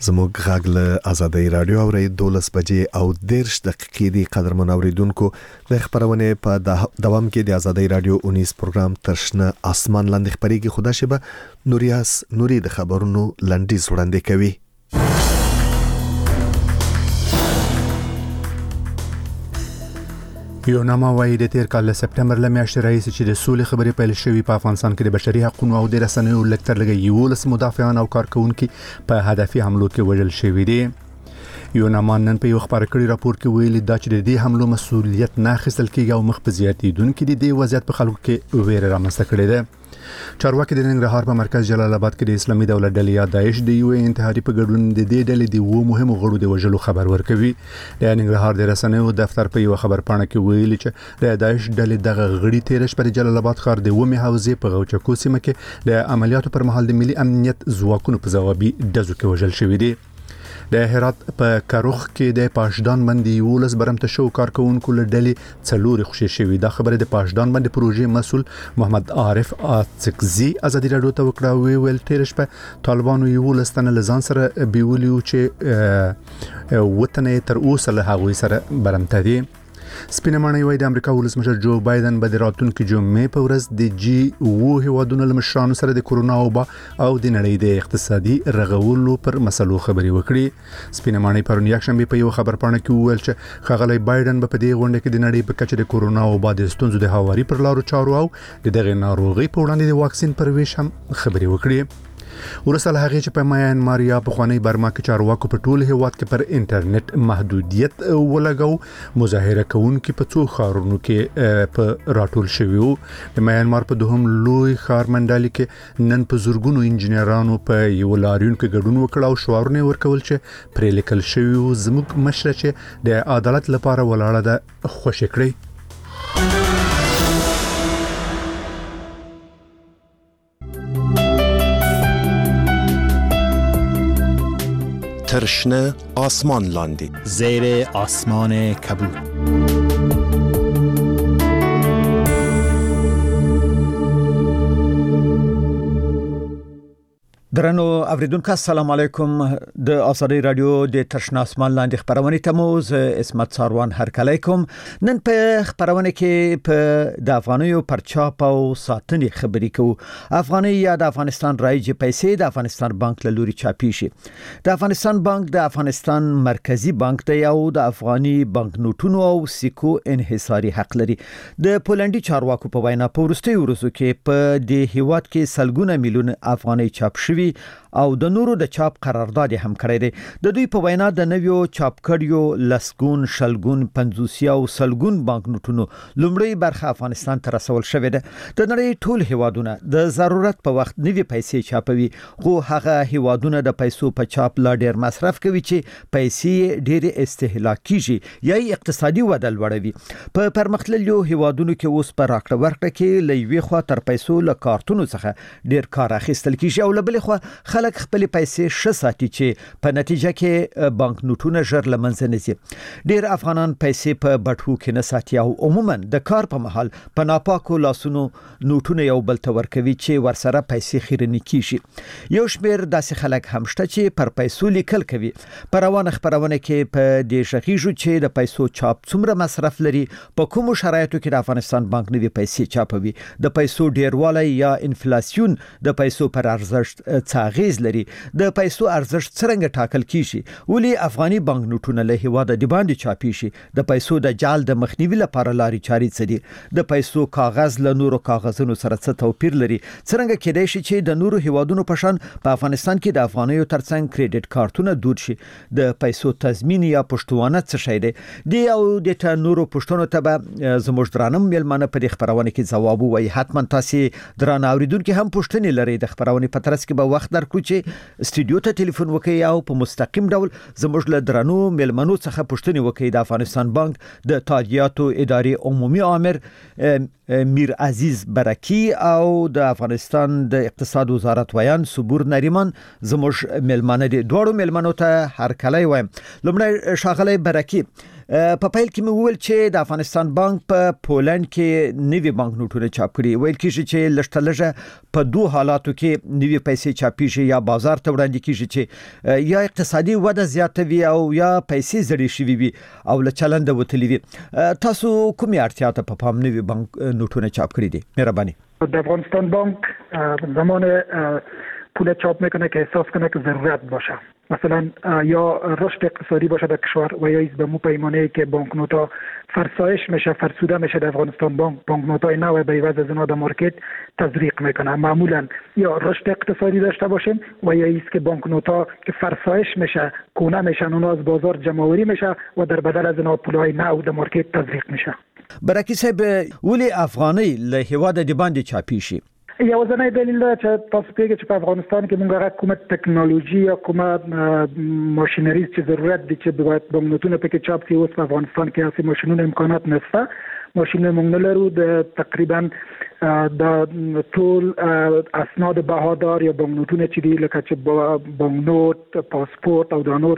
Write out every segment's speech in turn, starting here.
زموږ غږ له آزادۍ رادیو اوري 12 بجې او 13 دقیقې دی قدرمن اوریدونکو د خبرونه په دوام کې د آزادۍ رادیو 19 پروګرام ترشنه اسمان لاندې خبريږي خدا شبه نوري د خبرونو لنډیز وړاندې کوي. یو نامه وایي د تیر کال سپټمبر لمیاشتې راځي چې د سولې خبرې پیل شوې په افغانستان کې د بشري حقوقو او د رسنیو لکتر لګي یو لس مدافعان او کارکونکو په هدفي حملو کې وژل شوي دي. یو نامه نن په یو خبر کړي راپور کې ویلي دا چې د دې حملو مسؤلیت نه اخیستل کیږي او مخ په زیاتېدونکو د دې وضعیت په خلکو کې ویره رامنځته کړې ده. چارواکي د ننګرهار په مرکز جلال آباد کې د اسلامي دولت ډلې یا داعش د یو انتحاري په ګډون د دې ډلې د وو مهمو غړو د وژلو خبر ورکوي. د ننګرهار د رسنیو دفتر په یو خبر پاڼه کې ویلي چې د داعش ډلې دغه غړي تیرش پر جلال آباد ښار د ومه حوزې په غوچکو سیمه کې د عملیاتو پر مهال د ملي امنیت ځواکونو په ځوابي ډزو کې وژل شوي دي. د هرات په کاروخ کې د پاشدان باندې ولس برمته شو کارکونکو له ډلې څلور خوشي شوی. دا خبره د پاشدان باندې پروژې مسول محمد عارف اڅکزي ازادي رادیو ته وکړه. ویل تیرش په طالبانو یو لستنه لزان سره بیولیو چې وطن تر اوسه له هغوی سره برمته دي. سپینمانه وای د امریکا ولسمشر جو بایدن به د راتلونکي جمعې په ورځ د جی او هیوادونو له مشرانو سره د کورونا وبا او د نړۍ د اقتصادي رغولو پر مسلو خبري وکړي. سپینمانه پرون یکشنبه په یو خبر پاڼه کې وویل چې خغلی بایدن په دې غونډه کې د نړۍ په کچه د کورونا وبا د ستونزو د هواري پر لارو چارو او دغه ناروغي په وړاندې د واکسین پر ویش هم خبري وکړي. ورسره هغه چې په میانمار یا په خوانی برما کې چارواکو په ټول هیواد کې پر انټرنیټ محدودیت ولګاو. مظاهره کوونکو په څو ښارونو کې په راټول شویو. د میانمار په دوهم لوی ښار منډالي کې نن په زورګونو انجنیرانو په یو لاریون کې ګډون وکړ او شعارونه ورکول چې پرې لیکل شوی زموږ مشر چې د عدالت لپاره ولاړه ده خوشی کړی. ترشنه آسمان لاندی زیر آسمان کبود. درنو اوریدونکو السلام علیکم. د آزادۍ رادیو د ترشنه اسمان لاندې خبرونه تموز اسمت ساروان هرکلی کوم. نن په خبرونه کې په د افغانیو پرچاپ او ساتنې خبرې کوو. افغاني یا د افغانستان رایج پیسې د افغانستان بانک له لوري چاپی شي. د افغانستان بانک د افغانستان مرکزی بانک دی او د افغاني بانک نوټونو او سکو انحصاري حق لري. د پولندي چارواکو په وینا په ورستي ورځو کې په د هیواد کې سلګونه میلیون افغاني چاپ شوي او د نورو د چاپ قرارداد هم کړی دی. د دوی په وینا د نویو چاپ کړیو لسګون شلګون 50 او سلګون بانک نوټونو لومړی برخه افغانستان ته رسول شوې ده. د نړۍ ټول هیوادونه د ضرورت په وخت نوي پیسې چاپوي، خو هغه هیوادونه د پیسو په چاپ لا ډیر مصرف کوي چې پیسې ډیر استهلاک کیږي یا اقتصادي وده لوړوي. په پرمختللو هیوادونو کې اوس په راکړه ورکړه کې لوي خو تر پیسو له کارتونو څخه ډیر کار اخیستل کیږي او لبل خو خلک خپل پیسې شساتي چې په نتیجه کې بانک نوټونه ژر لمنځه نشي. ډیر افغانان پیسې په بټوو کې نه ساتي او عموما د کار په محل په ناپاکو لاسونو نوټونه یو بل ته ورکوي چې ورسره پیسې خیرنی کیږي. یو شمیر داسې خلک هم شته چې پر پیسو لیکل کوي. پر روانه خبرونه کې په دې شخیجو چې د پیسو چاپ څومره مصرف لري، په کومو شرایطو کې د افغانستان بانک نوي پیسې چاپوي، د پیسو ډیروالی یا انفلیسیون د پیسو پر ارزښت څاغیز لري، د پیسو ارزښت څنګه ټاکل کیږي، ولی افغاني بانک نوټونه له هیواده د باندې چاپی شي، د پیسو د جال د مخنیوي لپاره لاري چاري څه دي، د پیسو کاغذ له نورو کاغذونو سره څه توپیر لري، څنګه کېدای شي چې د نورو هیوادونو په شان په افغانستان کې د افغانیو ترڅنګ کریډټ کارتونه دود شي، د پیسو تضمین یا پښتوانه څه شي دی او د نورو پښتنو ته زموږ درانم ملمنه په دې خبرونه کې ځواب وایي. حتما تاسو درانه اوریدونکو هم پښتنې لري. د خبرونه په ترڅ کې به وخت درکړو چې استودیو ته ټلیفون وکړئ او په مستقیم ډول زموږ له درنو ملمنو څخه پوښتنه وکړئ. د افغانستان بانک د تادیاتو ادارې عمومي عامر میر عزیز برکی او د افغانستان د اقتصاد وزارت ویان صبور نریمان زموږ ملمنه دي. دوړو ملمنو ته هر کله وایم. لمړی شاغلی برکی په پیل کې مې وویل چې د افغانستان بانک په پولند کې نوي بانک نوټونه چاپ کړي، ویل کېږي چې لږه په دوه حالاتو کې نوي پیسې چاپېږي، یا بازار ته وړاندې کېږي چې یا اقتصادي وده زیاتوي او یا پیسې زړې شوي وي او له چلنده وتلي وي. تاسو کومې اړتیا ته په پام نوي بانک نوټونه چاپ کړي دي؟ مهرباني. در افغانستان بانک زمان پول چاپ میکنه که احساس کنه که ضرورت باشه، مثلا یا رشد اقتصادی باشه در کشور و یا ایز به مو پیمانه که بانکنوت ها فرسایش میشه، فرسوده میشه. در افغانستان بانکنوت های نو به عوض از اونها در مارکت تزریق میکنه. معمولا یا رشد اقتصادی داشته باشیم و یا ایز که بانکنوت ها که فرسایش میشه، کونه میشن، اونها از بازار جمع‌آوری میشه و در بدل از اونها پول های نو در مارکت تزریق میشه. برکی صاحب، ولی افغانی له هیواد د باندې چاپی شي؟ یوازینی دلیل دا چې تاسو پیږئ چې په افغانستان کې موږ کومه ټکنالوژي یا کومه ماشینری چې ضرورت دي چې باید بانکنوتونه پکې چاپ شي، اوس په افغانستان کې هیڅ ماشینونه امکانات نشته. ماشینونه موږ نه لرو. د تقریبا د ټول اسناد بهادار یا بانکنوتونه چې دي لکه چې بانکنوت، پاسپورت او د نور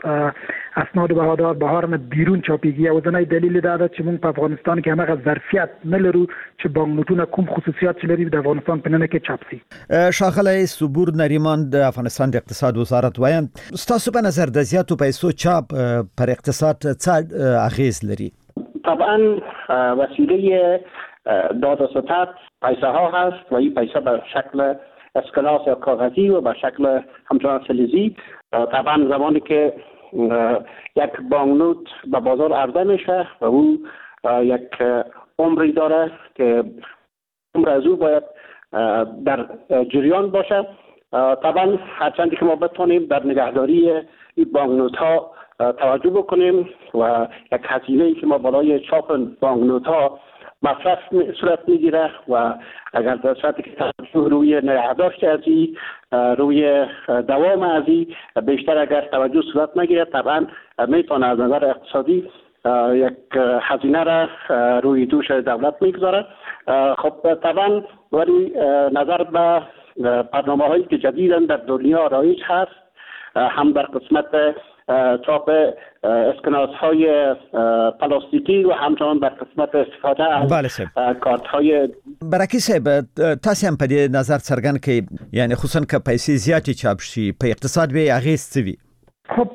اسناد بهادار بهار نه بیرون چاپیږي. یوازینی دلیل دا ده چې موږ په افغانستان کې هغه ظرفیت نه لرو چې بانکنوتونه کوم خصوصیات چې لري د افغانستان په ننه کې چاپ شي. ښاغلی صبور نریمان د افغانستان د اقتصاد وزارت وایم، ستاسو په نظر د زیاتو پیسو چاپ پر اقتصاد څه اغیز لري؟ طبعا وسیله داد و ستد پیسه ها هست و این پیسه به شکل اسکناس یا کاغذی و به شکل همچنان فلزی. طبعا زمانی که یک بانکنوت به بازار عرضه میشه و او یک عمری داره که عمر از او باید در جریان باشه. طبعا هرچندی که ما بتونیم در نگهداری این بانکنوت ها توجه بکنیم و یک هزینه‌ای که ما بالای چاپ بانکنوت ها مصرف صورت میگیره و اگر در صورتی که توجه روی نگهداشت از این، روی دوام از این بیشتر اگر توجه صورت نگیره، طبعا میتونه از نظر اقتصادی یک هزینه را روی دوش دولت میگذاره. خب طبعا ولی نظر به برنامه هایی که جدیداً در دنیا رایج هست، هم در قسمت چاپ اسکناس های پلاستیکی و همچنان در قسمت استفاده از کارت های. برکی صاحب، تاسو هم په دې نظر څرګند کړئ، یعنی خصوصا که پیسې زیاتې چاپ شي په اقتصاد به اغیز څه وي؟ خب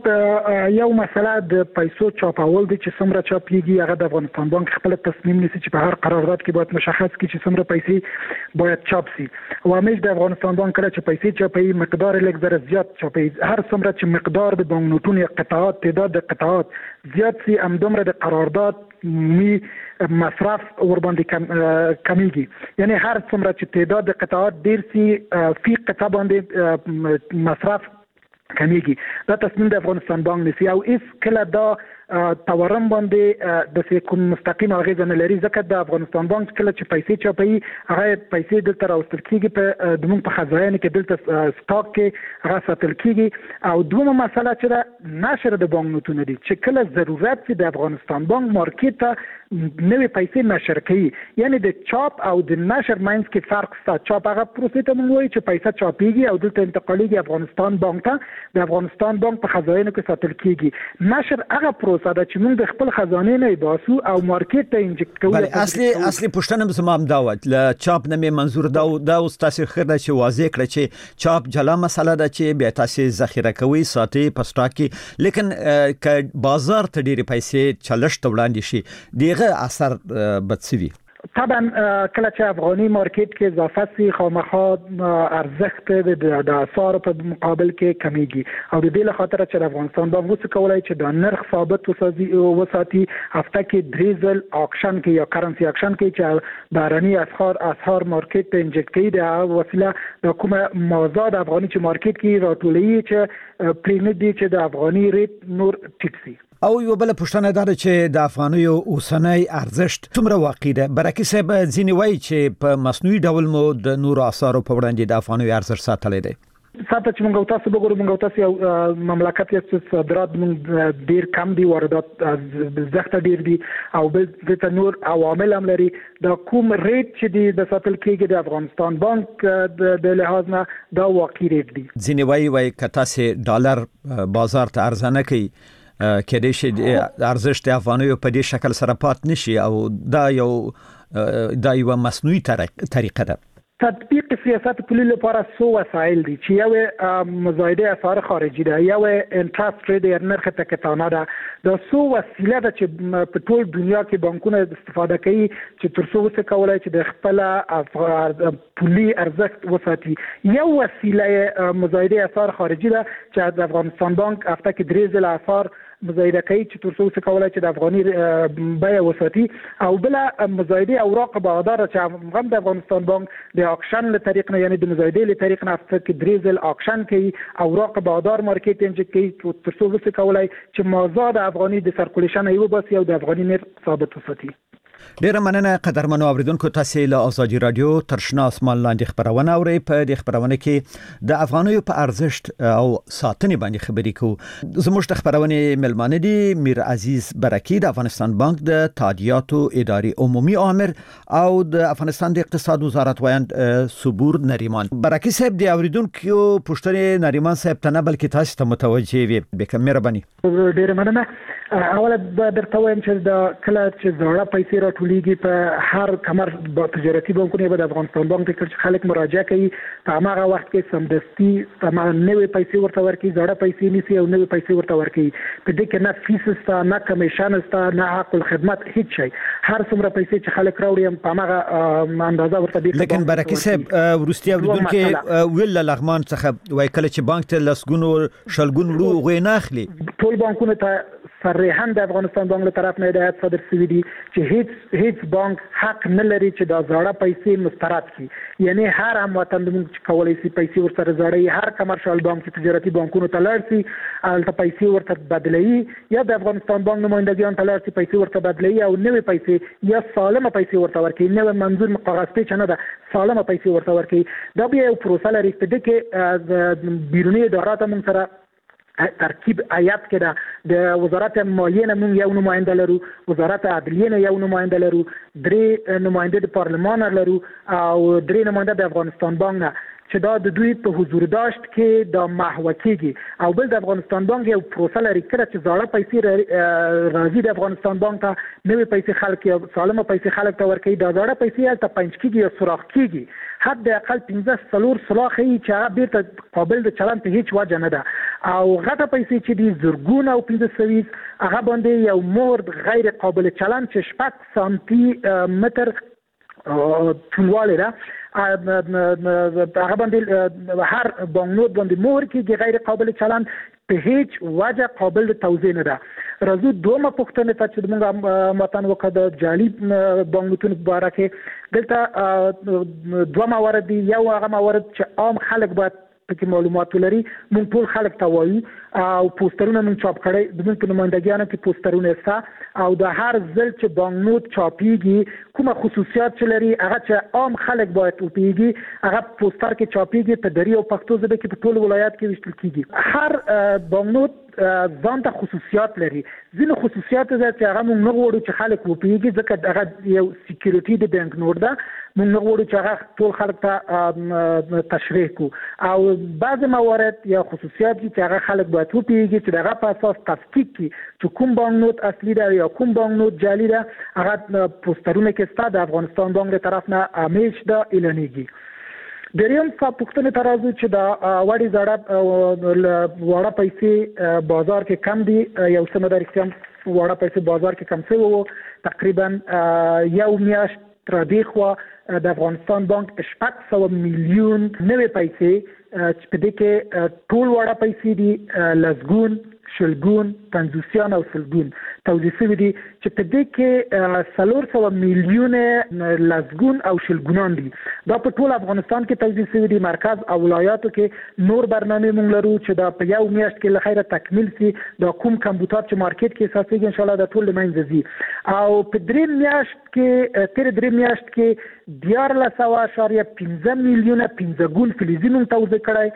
یو مسله د پیسو چاپول دي چې څومره چاپیږي. هغه د افغانستان بانک خپل تصمیم نیسي چې په هر قرارداد کې باید مشخص کړي چې څومره پیسې باید چاپ شي. او همیش د افغانستان بانک کله چې پیسې چاپي مقدار لږ زره زیات چاپي. هر څومره چې مقدار د بانکنوتونو قطعات، تعداد د قطعات زیات سي، همدومره د قرارداد می مصرف ور باندې کمیږي. یعنی هر څومره چې تعداد د قطعات ډیر سي، فی قطعه باندې مصرف کمیږي. دا تصمیم د افغانستان بانک نیسي او هیڅ کله دا تورم باندې د کوم مستقیم اغیزه نه لري، ځکه د افغانستان بانک کله چې پیسې چاپي هغه پیسې دلته راوستل کیږي په دمون په خزاین کې دلته سٹاک کې هغه ساتل کیږي. او دومره مسله چې د نشر د بانکنوتونو دي چې کله ضرورت سي د افغانستان بانک مارکیټ ته نوې پیسې نشر کوي. یعنی د چاپ او د نشر ماینس کې فرق شته. چاپ هغه پروسې ته موږ وایو چې پیسې چاپيږي او دلته انتقالیږي افغانستان بانک ته، د افغانستان بانک په خزاینو کې ساتل کیږي. نشر هغه پروسه ده چې موږ د خپل خزانه نه باسو او مارکیټ ته انجکټ کوو. اصلي پوښتنه زمام داوت ل چاپ نه منظور دا اوس تاسو خره چې واضح کړ چې چاپ جلا مسله ده چې بیا تاسو ذخیره کوي ساتي په سٹاک کې، لیکن ک بازار ته ډېری پیسې چلشت وړاندې شي دیغه اثر بدسوي. طبعا کله چې افغاني مارکیټ کې اضافه سي، خامخا ارزښت د اسعار په مقابل کې کمیږي او د دې لپاره چې افغانستان به وڅ کولای چې د نرخ ثابت وساتي. هفته کې دریزل اکشن کې یا کرنسی اکشن کې چې بهرني اسعار مارکیټ ته انجکټ کوي، د وسیله د کومه موضوع افغاني چې مارکیټ کې راټولوي چې پریمید دي چې د افغاني ریټ نور ټیټ سي. او یو بل پوښتنه ده چې د افغانیو اوسنۍ ارزښت څومره واقع ده؟ برکی صاحب ځینې وایي چې په مصنوعي ډول مو د نورو اسعارو په وړاندې د افغانیو ارزښت ساتلی دی. ساته چې موږ تاسو وګورو، موږ تاسو مملکت یې صادرات موږ ډیر کم دي، واردات زښت ډیر دي او د نور عوامل هم لري. د کوم ریټ چې دی د ساتل کېږي د افغانستان بانک د لحاظ نه دا واقعي ریټ دی. ځینې وایي که تاسو ډالر بازار ته ارزانه کوي کېدای شي ارزښت د افغانیو په دې شکل سره پات نشي او دا یو مصنوعي طریقه ده. تطبیق سیاست پولی لپاره سو وسایل دي چې یو مزایده اسعار خارجي ده، یو انټرست ریټ یا نرخ تکتانه ده. دا سو وسیله ده چې په ټول دنیا کې بانکونه استفاده کوي چې ترڅو وسه کولای چې د خپل پولی ارزښت وساتي. یو وسیله مزایده اسعار خارجي ده چې د افغانستان بانک هفته کې 3 ځله اسعار مزایده کوي چې ترڅو وسه کولای چې د افغاني بیه وساتي. او بل مزایده اوراق بهادار چې هم د افغانستان بانک د اکشن له طریق نه، یعنی د مزایده له طریق نه هفته کې 3 ځل اکشن کوي، اوراق بهادار مارکیټینګ کوي ترڅو وسه کولای چې مازاد افغاني د سرکولیشن یو بس یو د افغاني نرخ ثابت وساتي. ډیره مننه قدرمنو اوریدونکو، تاسو له ازادي رادیو ترشنا اسمان لاندې خبرونه اورئ. په دې خبرونه کې د افغانیو په ارزښت او ساتنې باندې خبرې کوو. زموږ د خبرونه ملمانه دي میر عزیز برکی د افغانستان بانک د تادیاتو اداري عمومي امر او د افغانستان د اقتصاد وزارت وایند صبور نریمان. برکی صاحب د اوریدونکو پوښتنې نریمان صاحب ته نه بلکې تاسو ته متوجه وي. به مهرباني. ډیره مننه. اوله درته وایم چې د کله چې زړه پیسې راټولېږي په هر کمر تجارتي بانکونه به د افغانستان بانک ته چې خلک مراجعه کوي په هغه وخت کې سمدستي نوې پیسې ورته ورکړي، زړه پیسې نیسي او نوې پیسې ورته ورکړي. په دې کې نه فیس شته، نه کمیشن شته، نه حق الخدمت، هیڅ شی. هر څومره پیسې چې خلک راوړي په هغه اندازه ورته دي. لیکن برکي صاحب ورستي اوریدونکو ویل لغمان څخه وای کله چې بانک ته لسګونو شلګون ورو غوي نه اخلي. ټول بانکونه ته صریحاً د افغانستان بانک له طرف نه هدایت صادر شوی دی چې هیڅ بانک حق نه لري چې دا زړه پیسې مسترد کړي. یعنی هر هم وطن موږ کولای شي پیسې ورسره زړې، هر کمرشال بانک چې تجارتي بانکونو ته لاړ شي البته پیسې ورته بدلوي، یا د افغانستان بانک نمائندګان ته لاړ شي پیسې ورته بدلوي او نوې پیسې یا سالمه پیسې ورته ورکړي. نوې منظور کاغذ نه ده، سالمه پیسې ورته ورکړي. دا بیا یو پروسه لري چې د بیرونی ادارات موږ سره ترکیب آیات کې ده. د وزارت مالیې نه موږ یو نماینده لرو، وزارت عدلیې نه یو نماینده لرو، 3 نماینده د پارلمان لرو او 3 نماینده د افغانستان بانک نه چې دا د دوی په حضور داشت کې د محو کېږي. او بل د افغانستان بانک یو پروسه لري کړه چې زړه پیسې راځي د افغانستان بانک ته، نوې پیسې خلک یا سالمه پیسې خلک ته ورکوي. دا زړه پیسې هلته پنځ کېږي یا سوراخ کېږي. حد اقل 15 سوراخ یې چې هغه بیرته قابل د چلن په هیڅ وجه نه ده. او غټه پیسې چې دي زرګونه او 1500 هغه باندې یو مور غیر قابل چلن چې 6 سانتي متر طولوالی ده، هغه باندې هر بانکنوټ باندې مهر کېږي غیر قابل چلن، په هیڅ وجه قابل د توزیع نه ده. راځو دومره پوښتنه ته چې موږ متن وکړو د جعلي بانکنوټونو په اړه کې. دلته 2 موارد دي. یو هغه موارد چې عام خلک باید پکې معلومات ولري. موږ ټول خلک ته وایو او پوسټرونه موږ چاپ کړي، د موږ په نمائندګانو کې پوسټرونه شته او د هر ځل چې بانکنوټ چاپیږي کومه خصوصیات چې لري هغه چې عام خلک باید وپیږي، هغه پوسټر کې چاپیږي په دري او پښتو ژبه کې په ټول ولایت کې ویشتل کیږي. هر بانکنوټ ځان ته خصوصیات لري. ځینې خصوصیات چې هغه موږ نه غواړو چې خلک وپیږي ځکه هغه یو سکیورټي د بانکنوټ ده، موږ نه غواړو چې هغه ټول خلک ته تشریح کو. او بعض موارد یا خصوصیات چې هغه خلک باید وپیږي چې دغه په اساس تفکیک کی چې کوم بانکنوټ اصلي ده یا کوم بانکنوټ جعلي ده. هغه پوسټرونه کې ستاسو د افغانستان بانک له طرف نه همیش د اعلانېږي. دریم پوښتنه ته راځو چې دا وړي وړه پیسې بازار کې کم دي. یو څه مدار کم وړه پیسې بازار کې کم څه وو، تقریبا یو میاشت تر دې خو د افغانستان بانک 600 میلیون نوې پیسې چې په دې کې ټول وړه پیسې دي لسګون، شلګون، 50 او سلګون توزیع شوي دي چې په دې کې 400 میلیون لسګون او شلګونان دي. دا په ټول افغانستان کې توزیع شوي دي. مرکز او ولایاتو کې نور برنامه مونږ لرو چې دا په یو میاشت کې لخیره تکمیل شي. دا کوم کمپیوټر چې مارکیټ کې اساسي ان شاء الله د ټول منځ ځي او په 3 میاشت کې تر 3 میاشت کې 14.15 میلیونه 15 ګون فلزي نوم توزیع کړای.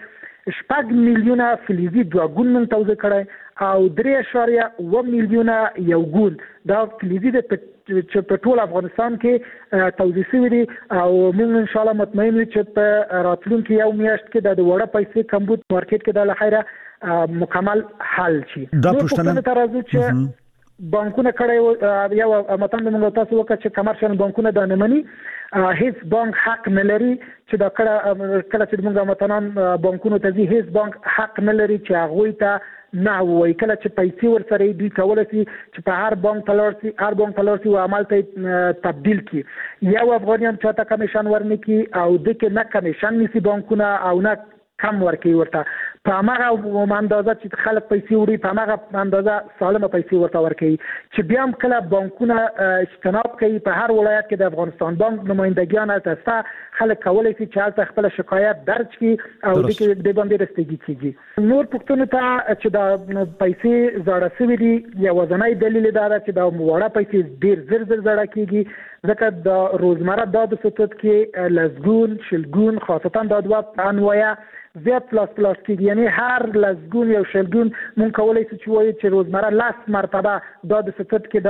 6 میلیونه فلزي دوه ګون من توزیع کړی او 3.1 میلیونه یو ګون دا فلزي د چې په ټول افغانستان کې توزیع شوی دي او موږ ان شاء الله مطمئن یو چې په راتلونکي یو میاشت کې د وړه پیسې کمبود مارکیټ کې د لخيره مکمل حل شي. دا پښتنه ترازو چې بانکونه کړي یو متن موږ تاسو وکړه چې کمرشل بانکونه د نمنې هیڅ بانک حق نه لري چې دا کله چې موږ متنان بانکونو ته ځي هیڅ بانک حق نه لري چې هغه ته نه وایي کله چې پیسې ورسره دوی کولای شي چې په هر بانک تلورسي او عمل ته تبدیل کړي یو افغانیان چاته کمیشن ورنکي او د کې نه کمیشن نسی بانکونه او نه کم ورکی ورته په هغه اندازه چې خلک پیسې وړي په هغه اندازه سالمه پیسې ورته ورکوي چې بیا هم کله بانکونه اجتناب کوي په هر ولایت کې د افغانستان بانک نمائندګیان هلته خلک کولی شي چې هلته خپل شکایت درج کړي او د کې باندې رسیدګي کیږي. نور پښتون ته چې دا پیسې زړه شوي دي یا وزنای دلیل دا ده چې دا وړه پیسې ډیر زر زړه کیږي ځکه د روزمره د سطوت کې لزګون شلګون خاصتا د دوه انواع زیات پلاس کېږي یعنی هر لزګون یو شلګون مونږ کولای شو چې وایو چې روزمره 10 مرتبه د سطوت کې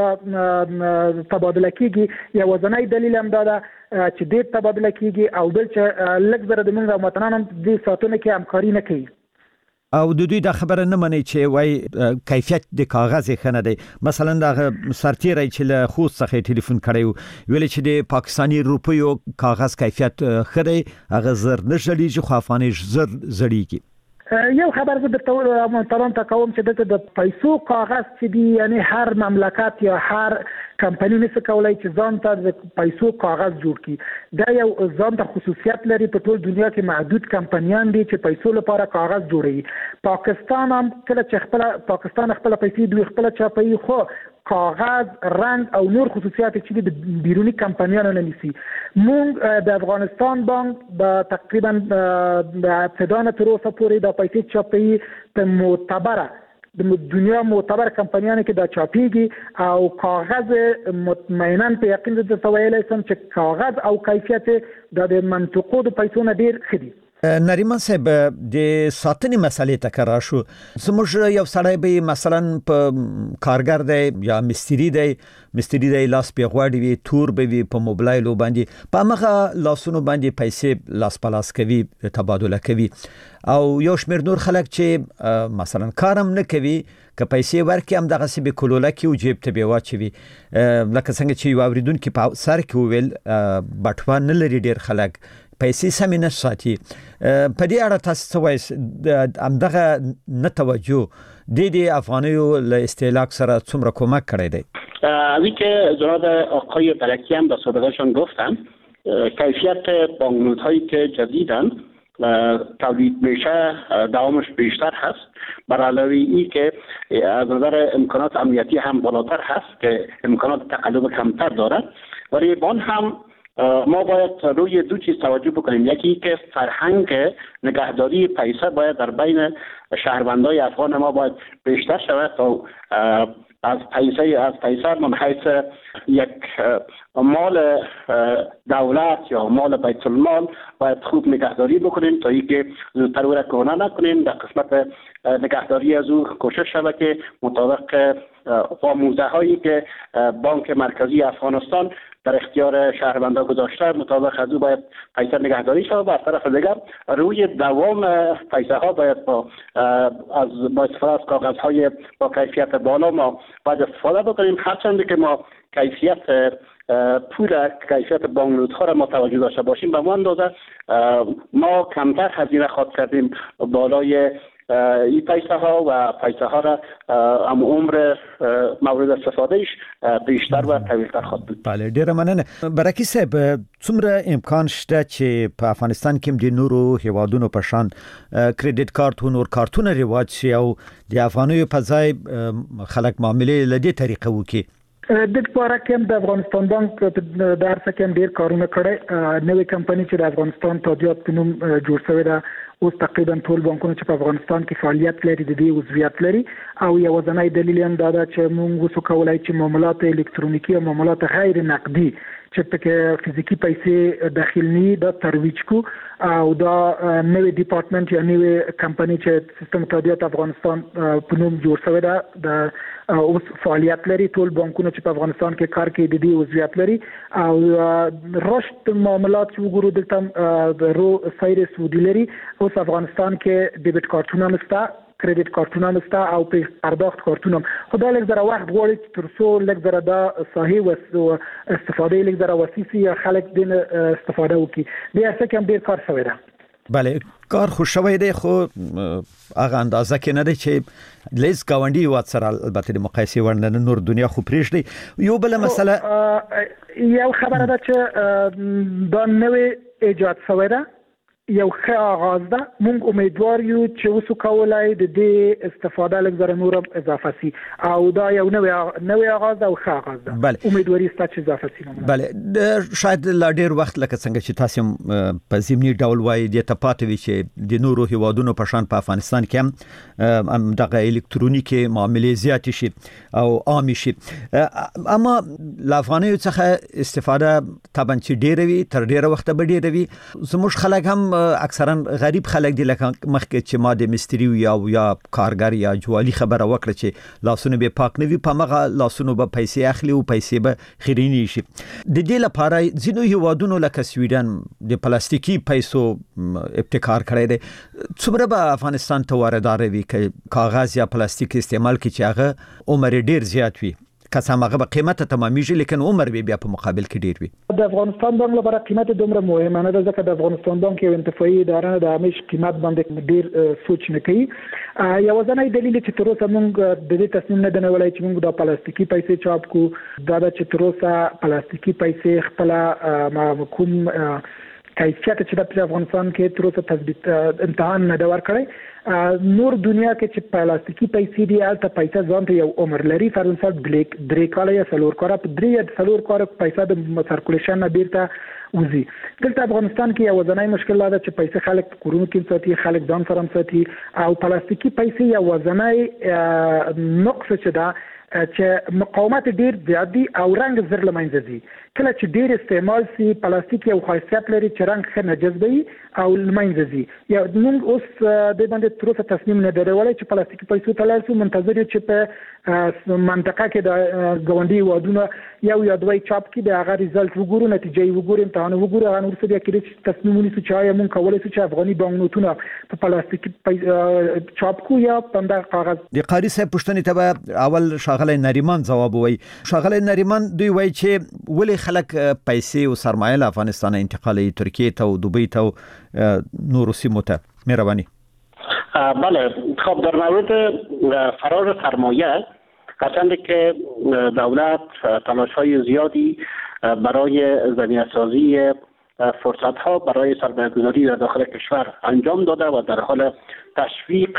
د تبادله کېږي یا وزنای دلیل هم دا چې ډېر تبادله کېږي او بل چې لږ زره د موږ متنانم د ساتونکو کې همکاري نه کوي او د دوی د خبره نه مني چې وای کیفیت د کاغذ خنه دی مثلا د سرتیری چې له خوست څخه ټلیفون کړی ویل چې د پاکستانی روپیو کاغذ کیفیت خدي هغه زر نشړي خو افغاني زر زړیږي. یو خبر زه د مونتالان ته کوم چې د پیسو کاغذ چې دی یعنی هر مملکت یا هر کمپنی نس کولای چې ځان ته د پیسو کاغذ جوړ کړي دا یو ځان ته خصوصیت لري په ټول دنیا کې محدود کمپنیان دي چې پیسو لپاره کاغذ جوړي پاکستان هم کله چې پاکستان خپل پیسې دوی خپل چاپي خو کاغذ رنگ او نور خصوصیات چې د بیرونی کمپنیانو نه نیسي. مونږ د افغانستان بانک د تقریبا د ابتدان تر اوسه پورې د پیسې چاپي په معتبره د دنیا معتبر کمپنیانو کې دا چاپیږي او کاغذ مطمئنا په یقین د تویلې سم چې کاغذ او کیفیت د منطقو د پیسو نه ډیر خدي. نریمان صاحب د ساتنې مسلې ته کرا شو زموږ یو سړی به مثلا په کارګر دی یا مستری دی لاس په غواړي وي تور به وي په موبایل باندې په مخه لاسونو باندې پیسې لاس پلاس کوي تبادله کوي او یو شمېر نور خلک چې مثلا کارم نه کوي که پیسې ورکي هم دغه سی به کولوله کې او جیب ته به واچوي لکه څنګه چې یو اوریدونکو په سر کې ویل بټوه نه لري ډیر خلک پیسې سمې نه ساتي په دې اړه تاسو څه وایي همدغه نه توجه د افغانیو له استهلاک سره څومره کومک کړی دی؟ اوی که جناب آقای بلکی هم در سابقهشان گفتن کیفیت بانکنوت هایی که جدیدن تولید میشه دوامش بیشتر هست بر علاوه ای که از نظر امکانات امنیتی هم بالاتر هست که امکانات تقلب کمتر دارد ولی بان هم ما باید روی دو چیز توجه بکنیم یکی که فرهنگ نگهداری پیسه باید در بین شهروندای افغان ما باید بیشتر شود تا از پیسه من حیث یک مال دولت یا مال بیت المال باید خوب نگهداری بکنیم تا اینکه زودتر او را کهنه نکنیم در قسمت نگهداری از او کوشش شود که مطابق آموزه هایی که بانک مرکزی افغانستان در اختیار شهروندان گذاشته مطابق از او باید پیسه نگهداری شود و از طرف دیگر روی دوام پیسه ها باید با استفاده از کاغذ های با کیفیت بالا ما باید استفاده بکنیم هرچند که ما کیفیت پول کیفیت بانکنوت ها را ما توجه داشته باشیم به ما اندازه ما کمتر هزینه خواهد کردیم بالای این پیسه ها و پیسه ها را عمر مورد استفادهش بیشتر و طویل‌تر خواهد بود. بله ډیره مننه. برکی صاحب څومره امکان شته چې په افغانستان کې د نورو هیوادونو په شان کریډټ کارت او نور کارتونه رواج شي او د افغانیو په ځای خلک معاملې له دې طریقې وکړي؟ د لپاره کوم د افغانستان بانک د ارڅ کوم ډیر کارونه کړي نوې کمپنی چې د افغانستان تادیات په نوم جوړ شوی ده اوس تقریبا ټول بانکونه چې په افغانستان کې فعالیت لري د دې عضویت لري او یو ځنای دلیل هم دا ده چې موږ وسو کولای چې معاملات الکترونیکی او معاملات غیر نقدي چې پکې فزیکی پیسې داخل ني د ترویج کو او دا نوې ډپارټمنټ یا نوې کمپنی چې سیستم تادیات افغانستان په نوم جوړ شوی دا د اوس فعالیت لري. ټول بانکونه چې په افغانستان کې کار کوي د دې عضویت لري او رشد معاملات چې وګورو دلته د رو سایر سعودي لري. اوس افغانستان کې ډیبټ کارتونه مستا کریډټ کارتونه مستا او په پرداخت کارتونه خدای لږ زره وخت غواړي تر څو لږ زره دا صحیح و استفاده لږ زره وسیسي خلک دین استفاده وکړي. بیا څه کوم ډیر کار شوی دی. بله کار خو شوی دی خو هغه اندازه کې نه دی چې لیز گاونډي وات سره البته د مقایسې ورننه نور دنیا خو پریږدي. یو بل مسله یو خبره ده چې دا نوې ایجاد شوی ده یو ښه آغاز ده. مونږ امیدوار یو چې اوس کولای د دې استفاده لږ زره نور اضافه سي او دا یو نوې آغاز ده او ښه آغاز ده. امیدواري ست چې اضافه سي. بله شاید لا ډیر وخت لکه څنګه چې تاسو په ضمني ډول وایي د تپاتې وی چې د نورو هیوادونو په شان په افغانستان کې هم دغه الکترونیکي معاملې زیات شي او عام شي. اما لا افغانیو څخه استفاده طبعا چې ډیر وي تر ډیره وخت به ډیر وي. زموږ خلک هم اکثرا غریب خلک دي لکه مخکې چې ما د مستری یا کارګر یا جوالي خبره وکړه چې لاسونه به پاک نه وي په مغه لاسونو به پیسې اخلي او پیسې به خیرینی شي. د دې لپاره ځینو هیوادونو لکه سویډن د پلاستیکي پیسو ابتکار کړی دی. څومره به افغانستان ته واردات وي چې کاغذ یا پلاستیک استعمال کوي چې هغه عمر ډیر زیات وي کسان هغه به قیمت تمامېږي لیکن عمر به بیا په مقابل کې ډیر وي. د افغانستان بانک لپاره قیمت دومره مهمه نه ده ځکه د افغانستان بانک یو انتفاعي اداره نه د همیش قیمت باندې ډیر سوچ نه کوي. یو ځنای دلیل چې تر اوسه موږ د دې تصمیم نه دی ولای چې موږ د پلاستیکي پیسې چاپ کو دا چې تر اوسه پلاستیکي پیسې خپل کوم کیفیت چې د افغانستان کې تر اوسه تثبیت امتحان نه دا ور کړی. نور دنیا کې چې پلاستیکي پیسې دی البته پیسې ځان ته یو عمر لري. فر مثال درې کاله یا څلور کاله په درې کاله پیسې د سرکولیشن نه بیرته وزي. دلته افغانستان کې یو ځنای مشکل ده چې پیسې خلک په کورونو کې ساتي خلک ځان سره ساتي او پلاستیکي پیسې یو ځنای نقص چې دا چې مقاومت ډیر زیات دي او رنګ زر لمنځه دي. کله چې ډیر استعمال سي پلاستیک یو خاصیت لري چې رنګ ښه نه جذبوي او لمنځه دي. یا موږ اوس د باندې تر اوسه تصمیم نه درولای چې پلاستیکي پیسو ته لاړ شو. منتظر یو چې په منطقه کې د ګاونډي هیوادونو یو یا دوی چاپ کې د هغه ریزلټ وګورو نتیجې وګورو امتحان وګورو هغه نور څه بیا کې تصمیم ونیسو چې آیا موږ کولای شو چې افغاني بانک نوټونه په پلاستیکي چاپ کو یا په کاغذ. د قاری صاحب پوښتنې ته اول شاغلی نریمان جواب وایي. شاغلی نریمان دوی وایي چې ولې خلک پیسې او سرمایه له افغانستان انتقالي ترکیه ته او دوبی ته نور سیمو ته. مهربانی. بله خب در مورد فرار سرمایه هرچند که دولت تلاش‌های زیادی برای زمینه‌سازی فرصت‌ها برای سرمایه‌گذاری در داخل کشور انجام داده و در حال تشویق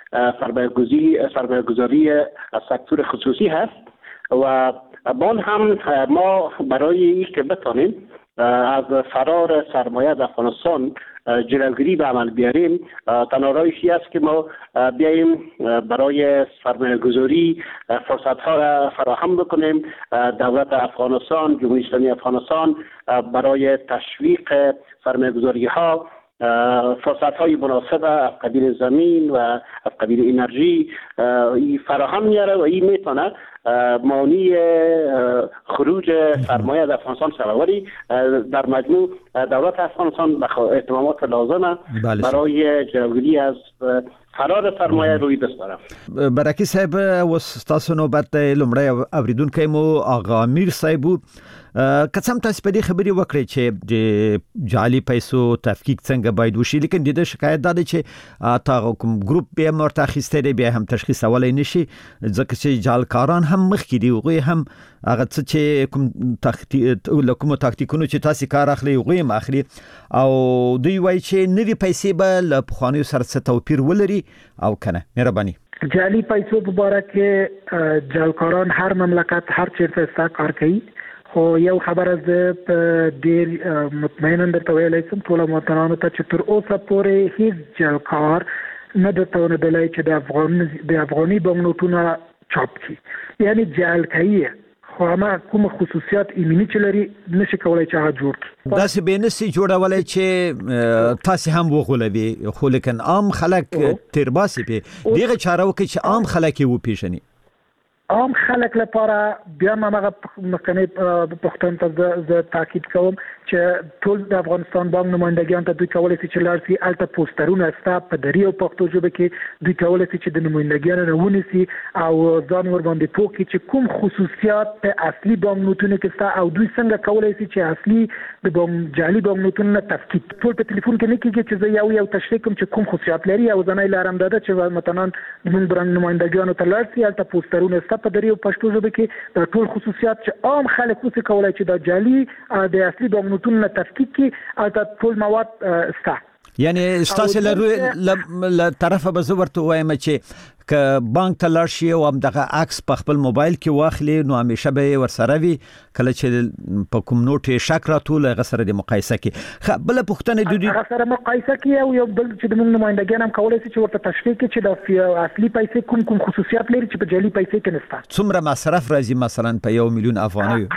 سرمایه‌گذاری از سکتور خصوصی هست و با هم ما برای اینکه بتانیم از فرار سرمایه در افغانستان جلوگیری به عمل بیاریم تنها راهی است که ما بیاییم برای سرمایه گذاری فرصت ها را فراهم بکنیم. دولت افغانستان، جمهوری اسلامی افغانستان برای تشویق سرمایه گذاری ها فرصت های مناسب از قبیل زمین و از قبیل انرژی فراهم میاره و این میتونه مانع خروج سرمایه در افغانستان شود. ولی در مجموع دولت افغانستان به اهتمامات لازمه برای جلوگیری از فرار سرمایه روی دست داره. برکی صاحب وستاسو نوبت لمړی اوریدونکو مو آغا امیر صاحب قسم تاسو په دې خبرې وکړې چې د جعلي پیسو تفکیک څنګه باید وشي لیکن د شکایت ده چې تا کوم ګروپ به مرته اخیسته دی بیا هم تشخیص اولای نشي ځکه چې جعلکاران هم مخکې دی وغه هم هغه څه چې کوم تاکتیکونو چې تاسو کار اخلي وغه هم اخلي او دوی وایي چې نوې پیسې به له پخوانیو سره څه توپیر ولري او کنه. مهرباني. جعلي پیسو په اړه کې جعلکاران هر مملکت هر چیرته کار کوي خو یو خبره زه په ډیر مطمئنم درته ویلی شم ټولو وطنانو ته چې تر اوسه پورې هیڅ جعلکار نه درته وندلی چې د افغاني بانک نوټونه چاپ کړي یعنی جعل کوي خو ما کوم خصوصیات ایمني چې لري نشي کولای چې هغه جوړ کړي. دا سه به نسي جوړولای چې تاسو هم وغولوي، خو لیکن عام خلک ترباسي په دغه چاره وکړي چې عام خلک یې وپیژني. عام خلک لپاره بیا ما هغه مخکنی پښتون ته ز تاکید کوم چې ټول د افغانستان بانک نمائندګان ته دوی کولای شي چې لارسي الته پوسټرونه استا په دری او پښتو ژبه کې دوی کولای شي چې د نمائندګانو نه ونیسي او ځان ور باندې پوکي چې کوم خصوصیات په اصلي بانک نوټونو کې ستا او دوی څنګه کولای شي چې اصلي د بانک جعلي بانک نوټونو نه تفکیک ټول په ټلیفون کې نه کېږي چې زه یو تشریح کوم چې کوم خصوصیات لري او ځنای لارم ده چې مثلا د موږ برند نمائندګانو ته لارسي الته پوسټرونه استا په دری او پښتو ژبه کې دا ټول خصوصیات چې عام خلک وڅ کولای چې د جعلي د اصلي بانک نوټونو نه تفکیک کی البته ټول مواد ستا یعنی ستاسو له طرفه به زه ورته وایم چې ک بانک ته لاړ شي او دغه عکس په خپل موبایل کې واخلي نو همیشه به ورسره وي کله چې په کوم نوټ شک راټول غسر د مقایسه کې بل پښتنه د دې غسر مقایسه کې او یو بل چې د موږ نمائندګان هم کولای شي چې ورته تشریح کړي چې د اصلي پیسې کوم خصوصیات لري چې په جعلي پیسې کې نشته. څومره مصرف راځي مثلا په 1 میلیون افغانۍ؟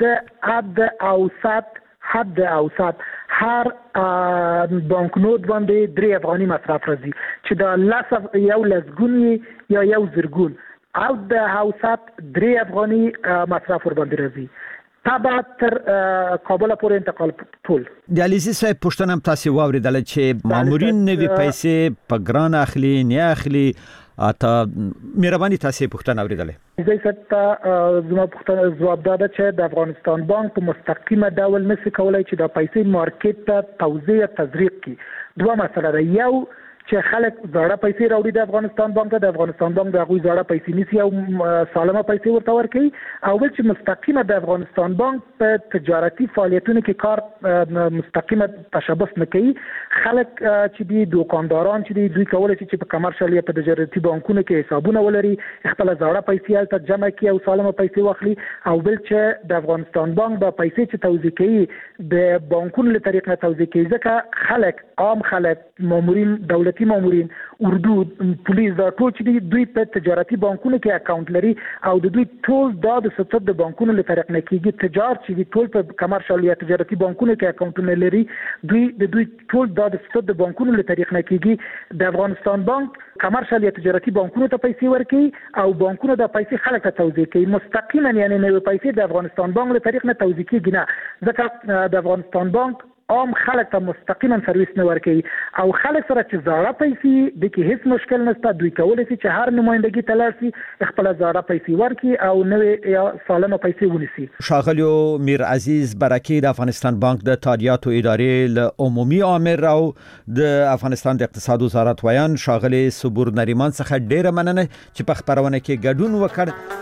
حد اوسط هر بانکنوت باندې 3 افغاني مصرف راځي چې د یو لسګونی یا یو زرګون او د اوسط 3 افغاني مصرف ور باندې راځي تابع تر کابل پورې انتقال ټول. د علیزي صاحب پښتنه تاسو واوریدل چې مامورین نوي پیسې په ګران اخلي نه اخلي اته مهرباني تاسو پښتنه اوریدل. زه ست زما پښتنه جواب داده چې د افغانستان بانک په مستقیمه ډول نشي کولای چې د پیسې مارکیټ ته توزیع تزریق کړي. دوه مسله ده، یو چې خلک زړه پیسې راوړي د افغانستان بانک ته، د افغانستان بانک د غوي زړه پیسې نيسي او سالمه پیسې ورته ورکړي، او بل چې مستقیمه د افغانستان بانک په تجارتي فعالیتونو کې کار مستقیمه تشبث نه کوي. خلک چې دي دکانداران چې دي دوی کولای شي چې په کمرشل یا په تجارتي بانکونو کې حسابونه ولري، خپل زړه پیسې الته جمع کړي او سالمه پیسې واخلي، او بل چې د افغانستان بانک د پیسې چې توزیع کوي د بانکونو له طریق نه توزیع کوي، ځکه خلک عام خلک مامورین دولتي مامورین اردو پولیس دا ټول چې دوی په تجارتي بانکونو کې اکاونټ لري او د دوی ټول د ستر د بانکونو له طریق نه کیږي. تجارت چې ټول په کمرشل یا تجارتي بانکونو کې اکاونټونه لري، دوی ټول د ستر د بانکونو له طریق نه کیږي. د افغانستان بانک کمرشل یا تجارتي بانکونو ته پیسې ورکړي او بانکونو د پیسې خلک ته توزیع کوي مستقیما، یعنی نوې پیسې د افغانستان بانک له طریق نه توزیع کیږي نه، ځکه د افغانستان بانک عام خلک ته مستقیما سرویس نه ورکوي او خلک سره چې زړه پیسې د کې هیڅ مشکل نشته، دوی کولای شي چې هر نمائندګي تلاسي خپل زړه پیسې ورکړي او نوې یا سالمه پیسې ونیسي. شاغلیو میر عزیز برکی د افغانستان بانک د تادیاتو ادارې له عمومي امر او د افغانستان د اقتصاد وزارت ویان شاغلی صبور نریمان څخه ډیره مننه چې په خبرونه کې ګډون وکړ.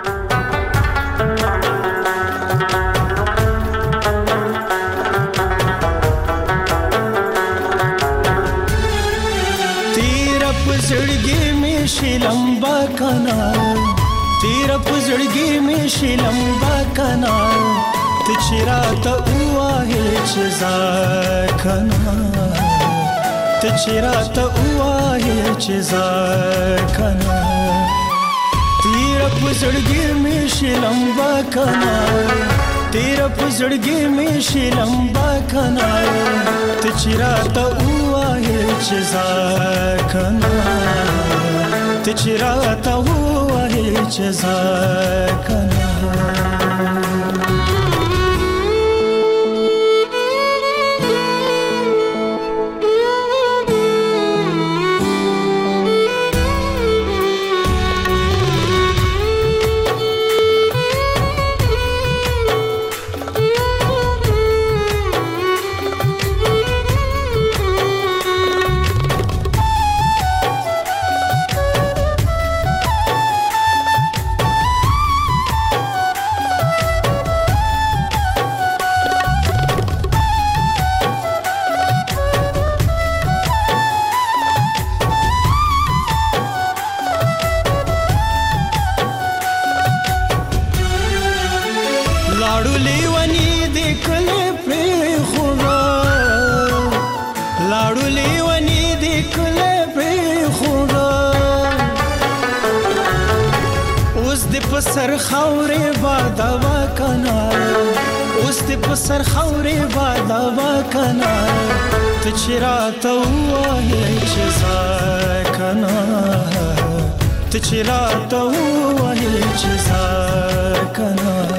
लंबा कना तेरा पुजड़गी में शे लंबा कना तिचरा तो हुआ है चजा कना तिचरा तो हुआ है चजा कना तेरा पुजड़गी में शे लंबा कना तेरा पुजड़गी में शे लंबा कना तिचरा तो हुआ है चजा कना तिचराता हुआ है जज़ा कना. سر خورې بادوا کنا اوس دې په سر خورې بادوا کنا ته چې راته وایې چې زه کنا ته چې راته وایې چې زه کنا